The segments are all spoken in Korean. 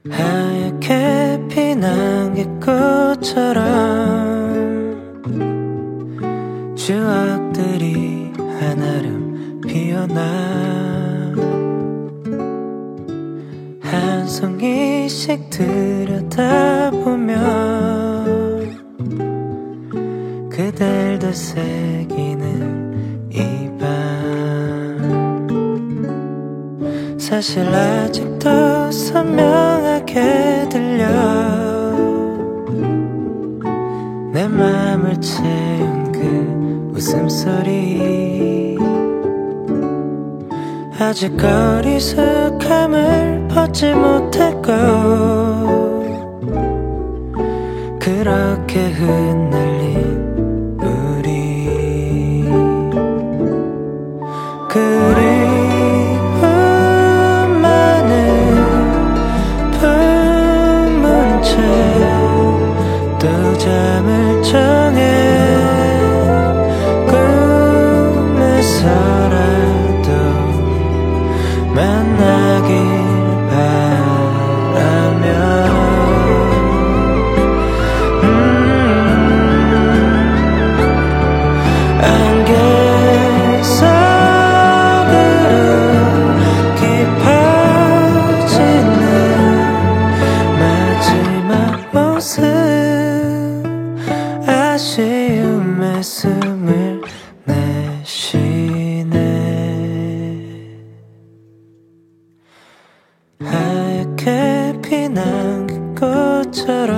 하얗게 피난 게 꽃처럼 추억들이 한아름 피어나 한 송이씩 들여다보면 그댈 되새기는 이 밤 사실 아직도 선명하게 들려 내 맘을 채운 그 웃음소리 아직 어리숙함을 벗지 못했고 그렇게 흩날린 우리 그리움만을 품은 채 또 잠을 청해 꿈에서라도 만나길 바라며 안개 속으로 깊어지는 마지막 모습 아쉬움에 숨을 내쉬네 하얗게 피난 그 꽃처럼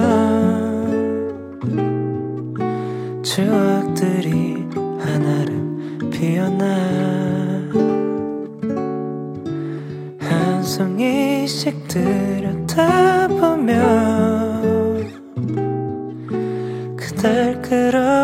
추억들이 한아름 피어나 한 송이씩 들여다보면 그댈 끌어